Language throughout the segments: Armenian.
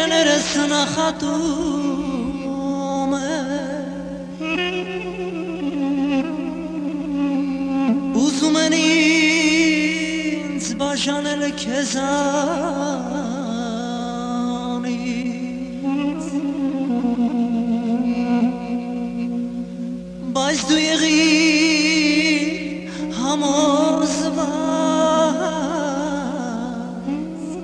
երներս նախատում է ուզում են ինձ բաժանել քեզանից բայց դու եղիր համոզված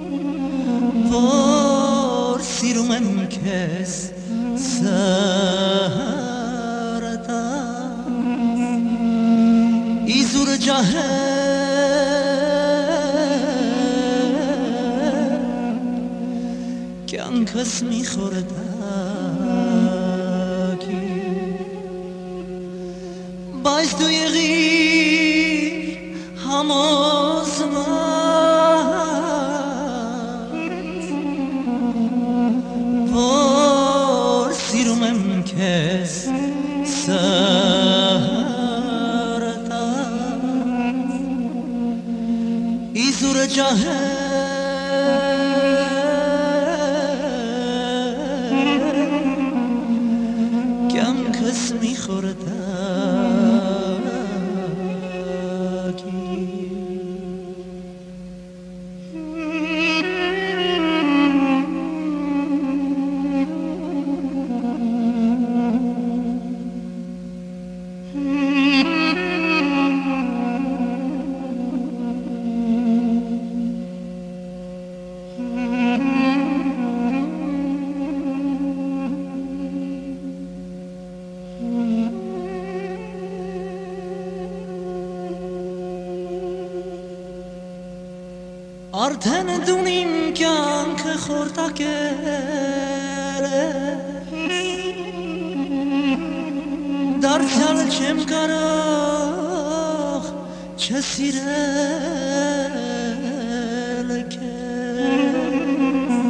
որ սիրում եմ քեզ սրտան իզուր ջահել կյանքս մի խորտակի բայց դու եղիր համոզված որ սիրում եմ քեզ սրտան իզուր ջահել կյանքս մի խորտակի արդեն դուն իմ կյանքը խորտակել դարձյալ չեմ կարող չսիրել քեզ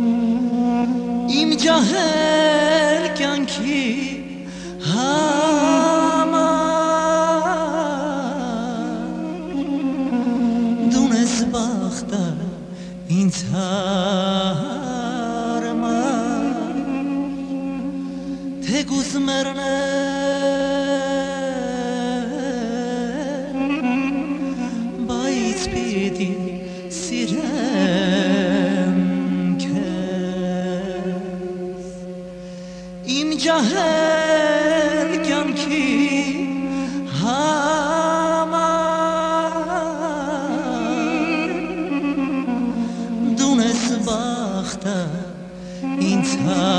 իմ ջահել կյանքի բախտը ինձ հարմար թեկուզ մեռնել բայց պիտի սիրեմ քեզ իմ ջահել կյանքի բախտը ինձ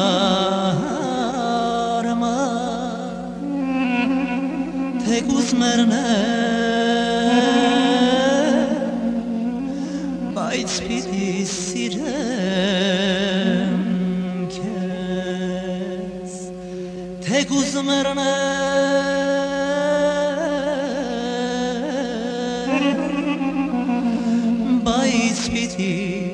հարմար թեկուզ մեռնել բայց պիտի սիրեմ քեզ թեկուզ մեռնել բայց պիտի